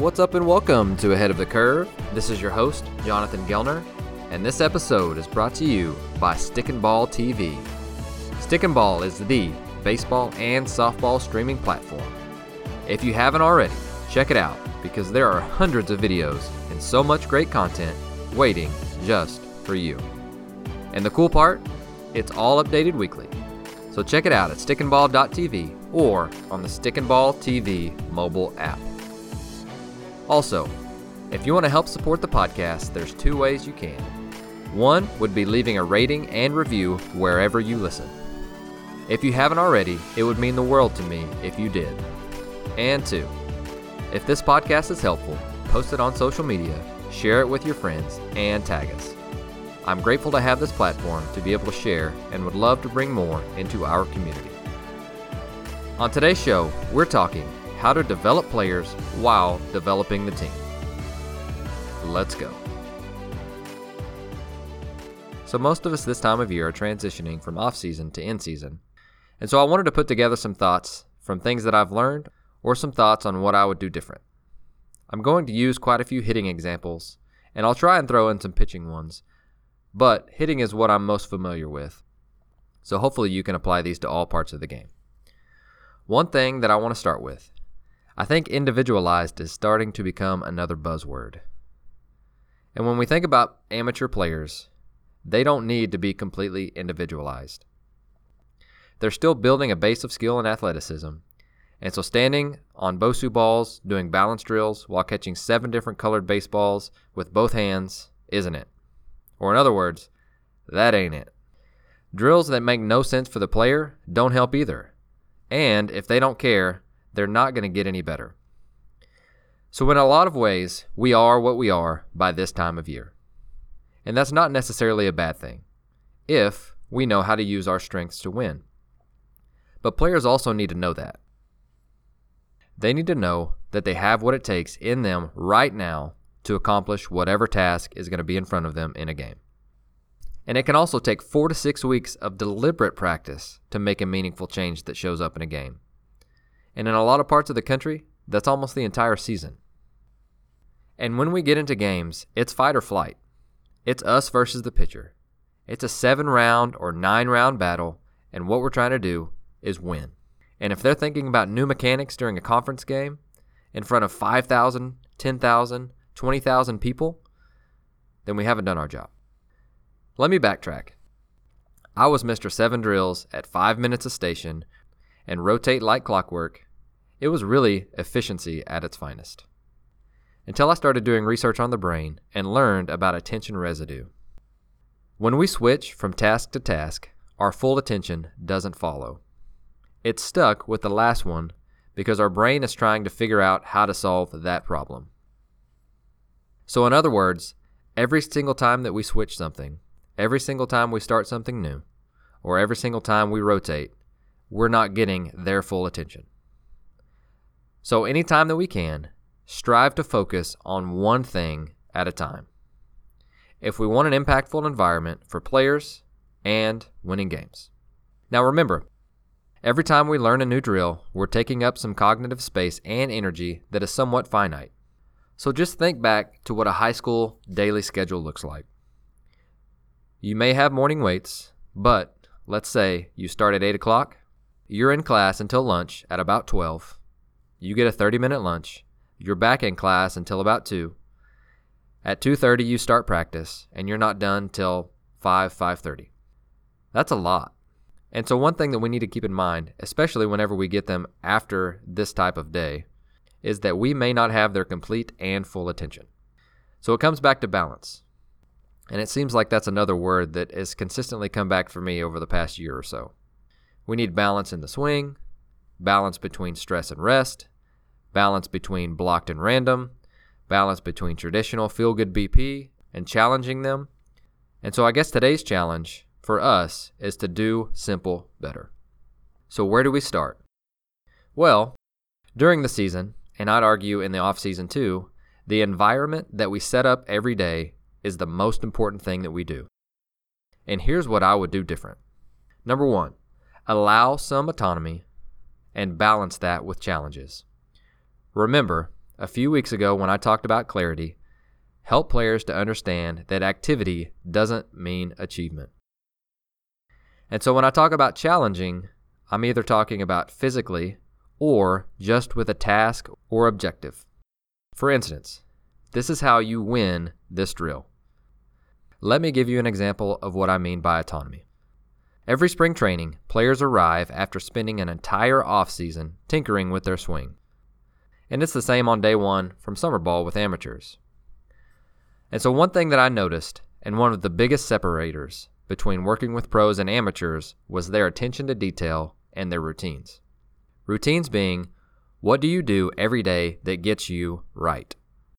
What's up and welcome to Ahead of the Curve. This is your host, Jonathan Gelner, and this episode is brought to you by Stick and Ball TV. Stick and Ball is the baseball and softball streaming platform. If you haven't already, check it out because there are hundreds of videos and so much great content waiting just for you. And the cool part, it's all updated weekly. So check it out at stickandball.tv or on the Stick and Ball TV mobile app. Also, if you want to help support the podcast, there's two ways you can. One would be leaving a rating and review wherever you listen. If you haven't already, it would mean the world to me if you did. And two, if this podcast is helpful, post it on social media, share it with your friends, and tag us. I'm grateful to have this platform to be able to share and would love to bring more into our community. On today's show, we're talking how to develop players while developing the team. Let's go. So most of us this time of year are transitioning from off-season to in-season. And so I wanted to put together some thoughts from things that I've learned or some thoughts on what I would do different. I'm going to use quite a few hitting examples, and I'll try and throw in some pitching ones, but hitting is what I'm most familiar with. So hopefully you can apply these to all parts of the game. One thing that I want to start with, I think individualized is starting to become another buzzword. And when we think about amateur players, they don't need to be completely individualized. They're still building a base of skill and athleticism, and so standing on BOSU balls, doing balance drills while catching 7 different colored baseballs with both hands isn't it. Or in other words, that ain't it. Drills that make no sense for the player don't help either. And if they don't care, they're not going to get any better. So in a lot of ways, we are what we are by this time of year. And that's not necessarily a bad thing, if we know how to use our strengths to win. But players also need to know that. They need to know that they have what it takes in them right now to accomplish whatever task is going to be in front of them in a game. And it can also take 4 to 6 weeks of deliberate practice to make a meaningful change that shows up in a game. And in a lot of parts of the country, that's almost the entire season. And when we get into games, it's fight or flight. It's us versus the pitcher. It's a 7-round or 9-round battle, and what we're trying to do is win. And if they're thinking about new mechanics during a conference game in front of 5,000, 10,000, 20,000 people, then we haven't done our job. Let me backtrack. I was Mr. 7 drills at 5 minutes a station and rotate like clockwork. It was really efficiency at its finest. Until I started doing research on the brain and learned about attention residue. When we switch from task to task, our full attention doesn't follow. It's stuck with the last one because our brain is trying to figure out how to solve that problem. So in other words, every single time that we switch something, every single time we start something new, or every single time we rotate, we're not getting their full attention. So anytime that we can, strive to focus on one thing at a time. If we want an impactful environment for players and winning games. Now remember, every time we learn a new drill, we're taking up some cognitive space and energy that is somewhat finite. So just think back to what a high school daily schedule looks like. You may have morning weights, but let's say you start at 8 o'clock. You're in class until lunch at about 12. You get a 30-minute lunch. You're back in class until about 2. At 2:30, you start practice, and you're not done till 5:30. That's a lot. And so one thing that we need to keep in mind, especially whenever we get them after this type of day, is that we may not have their complete and full attention. So it comes back to balance. And it seems like that's another word that has consistently come back for me over the past year or so. We need balance in the swing, balance between stress and rest, balance between blocked and random, balance between traditional feel-good BP and challenging them. And so I guess today's challenge for us is to do simple better. So where do we start? Well, during the season, and I'd argue in the off-season too, the environment that we set up every day is the most important thing that we do. And here's what I would do different. Number 1, allow some autonomy and balance that with challenges. Remember, a few weeks ago when I talked about clarity, help players to understand that activity doesn't mean achievement. And so when I talk about challenging, I'm either talking about physically or just with a task or objective. For instance, this is how you win this drill. Let me give you an example of what I mean by autonomy. Every spring training, players arrive after spending an entire off-season tinkering with their swing. And it's the same on day one from summer ball with amateurs. And so one thing that I noticed, and one of the biggest separators between working with pros and amateurs, was their attention to detail and their routines. Routines being, what do you do every day that gets you right?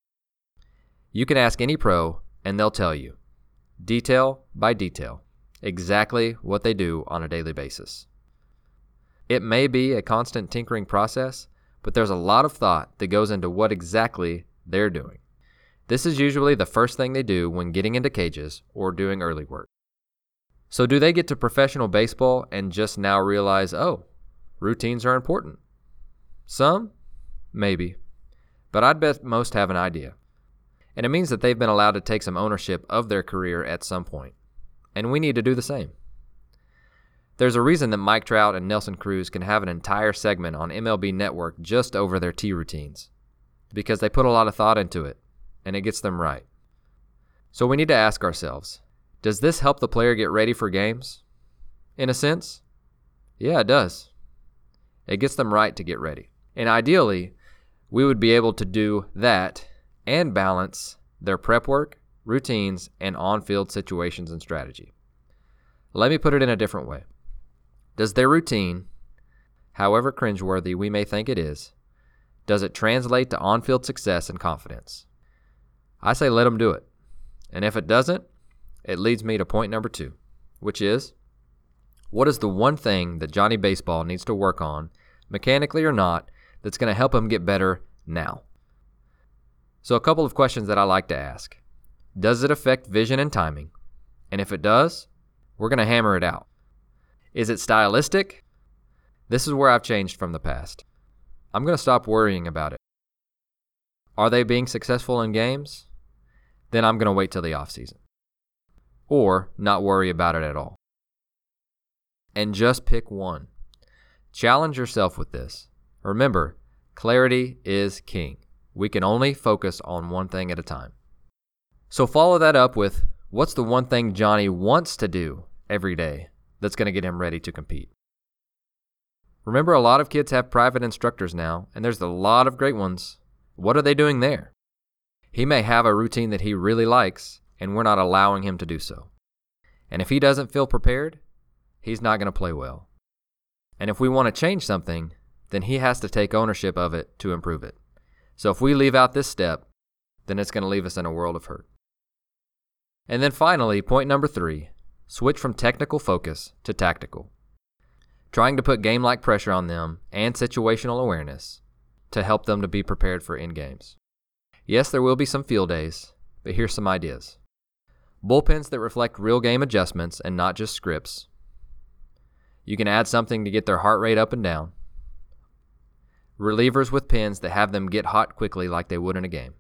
You can ask any pro and they'll tell you, detail by detail, exactly what they do on a daily basis. It may be a constant tinkering process, but there's a lot of thought that goes into what exactly they're doing. This is usually the first thing they do when getting into cages or doing early work. So do they get to professional baseball and just now realize, oh, routines are important? Some? Maybe. But I'd bet most have an idea. And it means that they've been allowed to take some ownership of their career at some point. And we need to do the same. There's a reason that Mike Trout and Nelson Cruz can have an entire segment on MLB Network just over their tee routines, because they put a lot of thought into it, and it gets them right. So we need to ask ourselves, does this help the player get ready for games? In a sense, yeah, it does. It gets them right to get ready. And ideally, we would be able to do that and balance their prep work, routines, and on-field situations and strategy. Let me put it in a different way. Does their routine, however cringeworthy we may think it is, does it translate to on-field success and confidence? I say let them do it. And if it doesn't, it leads me to point number 2, which is, what is the one thing that Johnny Baseball needs to work on, mechanically or not, that's going to help him get better now? So a couple of questions that I like to ask. Does it affect vision and timing? And if it does, we're going to hammer it out. Is it stylistic? This is where I've changed from the past. I'm going to stop worrying about it. Are they being successful in games? Then I'm going to wait till the offseason. Or not worry about it at all. And just pick one. Challenge yourself with this. Remember, clarity is king. We can only focus on one thing at a time. So follow that up with, what's the one thing Johnny wants to do every day that's going to get him ready to compete? Remember, a lot of kids have private instructors now, and there's a lot of great ones. What are they doing there? He may have a routine that he really likes, and we're not allowing him to do so. And if he doesn't feel prepared, he's not going to play well. And if we want to change something, then he has to take ownership of it to improve it. So if we leave out this step, then it's going to leave us in a world of hurt. And then finally, point number 3, switch from technical focus to tactical. Trying to put game-like pressure on them and situational awareness to help them to be prepared for in-games. Yes, there will be some field days, but here's some ideas. Bullpens that reflect real game adjustments and not just scripts. You can add something to get their heart rate up and down. Relievers with pins that have them get hot quickly like they would in a game.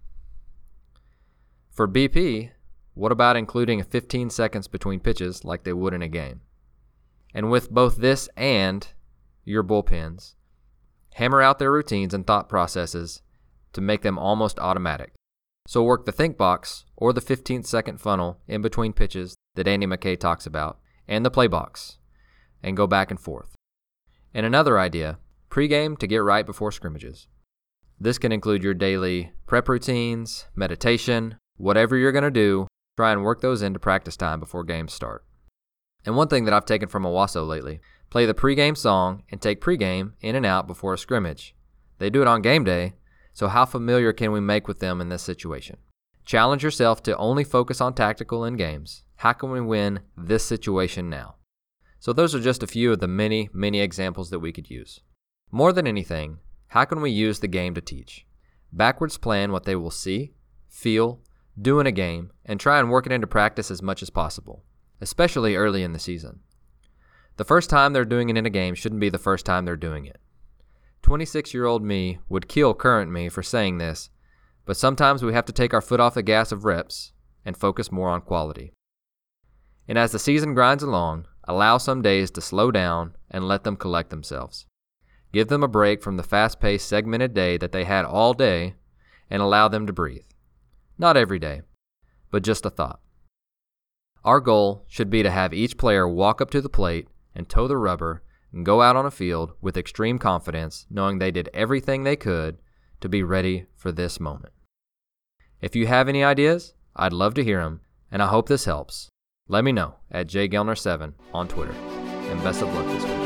For BP, what about including 15 seconds between pitches like they would in a game? And with both this and your bullpens, hammer out their routines and thought processes to make them almost automatic. So work the think box or the 15-second funnel in between pitches that Andy McKay talks about and the play box, and go back and forth. And another idea, pregame to get right before scrimmages. This can include your daily prep routines, meditation, whatever you're going to do, try and work those into practice time before games start. And one thing that I've taken from Owasso lately, play the pregame song and take pregame in and out before a scrimmage. They do it on game day, so how familiar can we make with them in this situation? Challenge yourself to only focus on tactical in games. How can we win this situation now? So those are just a few of the many, many examples that we could use. More than anything, how can we use the game to teach? Backwards plan what they will see, feel, do in a game, and try and work it into practice as much as possible, especially early in the season. The first time they're doing it in a game shouldn't be the first time they're doing it. 26-year-old me would kill current me for saying this, but sometimes we have to take our foot off the gas of reps and focus more on quality. And as the season grinds along, allow some days to slow down and let them collect themselves. Give them a break from the fast-paced, segmented day that they had all day and allow them to breathe. Not every day, but just a thought. Our goal should be to have each player walk up to the plate and toe the rubber and go out on a field with extreme confidence, knowing they did everything they could to be ready for this moment. If you have any ideas, I'd love to hear them, and I hope this helps. Let me know at jgelner7 on Twitter, and best of luck this week.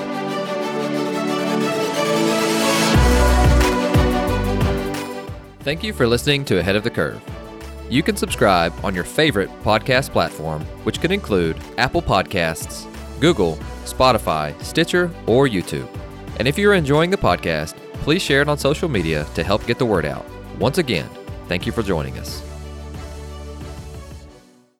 Thank you for listening to Ahead of the Curve. You can subscribe on your favorite podcast platform, which could include Apple Podcasts, Google, Spotify, Stitcher, or YouTube. And if you're enjoying the podcast, please share it on social media to help get the word out. Once again, thank you for joining us.